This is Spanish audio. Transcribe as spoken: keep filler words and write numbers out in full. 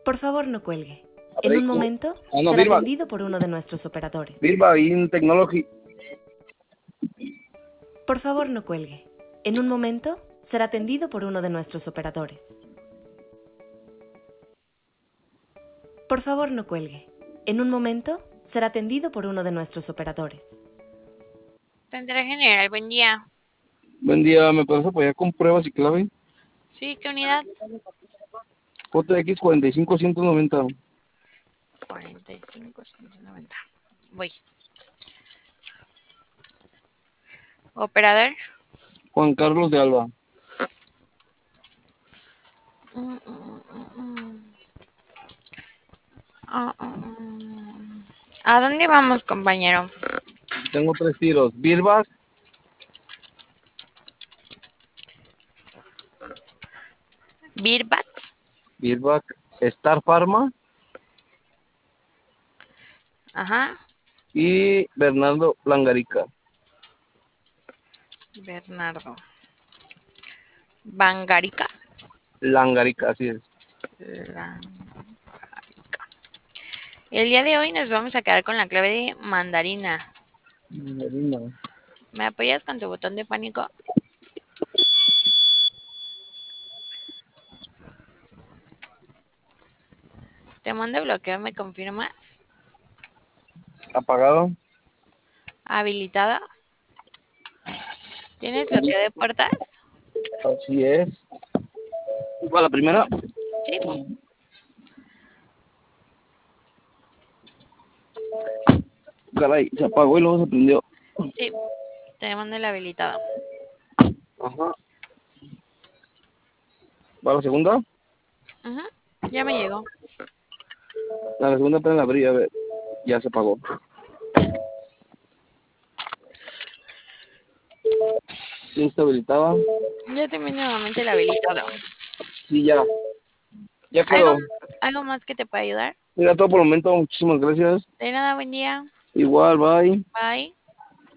Por favor, no cuelgue. En un Rico. momento Ah, no, será Birba. atendido por uno de nuestros operadores. Birba in Technology. Por favor, no cuelgue. En un momento será atendido por uno de nuestros operadores. Por favor, no cuelgue. En un momento será atendido por uno de nuestros operadores. Central General, buen día. Buen día, ¿me puedes apoyar con pruebas y clave? Sí, ¿qué unidad? J X cuarenta y cinco ciento noventa. cuarenta y cinco, ciento noventa. Voy. Operador. Juan Carlos de Alba. Mm, mm, mm, mm. Ah, ah, ah. ¿A dónde vamos, compañero? Tengo tres tiros. Birback, Birbat. Birback, Star Pharma Ajá. y Bernardo Langarica. Bernardo. Bangarica. Langarica, así es. Langarica. El día de hoy nos vamos a quedar con la clave de mandarina. Mandarina. ¿Me apoyas con tu botón de pánico? Te mando bloqueo, ¿me confirmas? Apagado. Habilitada. ¿Tienes bloqueo de puertas? Así es. ¿Va la primera? Sí. Caray, se apagó y luego se prendió. Sí. Te mando el habilitado. Ajá. ¿Va la segunda? Ujú. Ya me llegó. La segunda apenas la abrí, a ver. Ya se apagó. ¿Sí está habilitada? Ya terminé nuevamente el habilitado. Sí, ya. Ya ¿Algo, quedó. ¿Algo más que te pueda ayudar? Mira, todo por el momento. Muchísimas gracias. De nada, buen día. Igual, bye. Bye.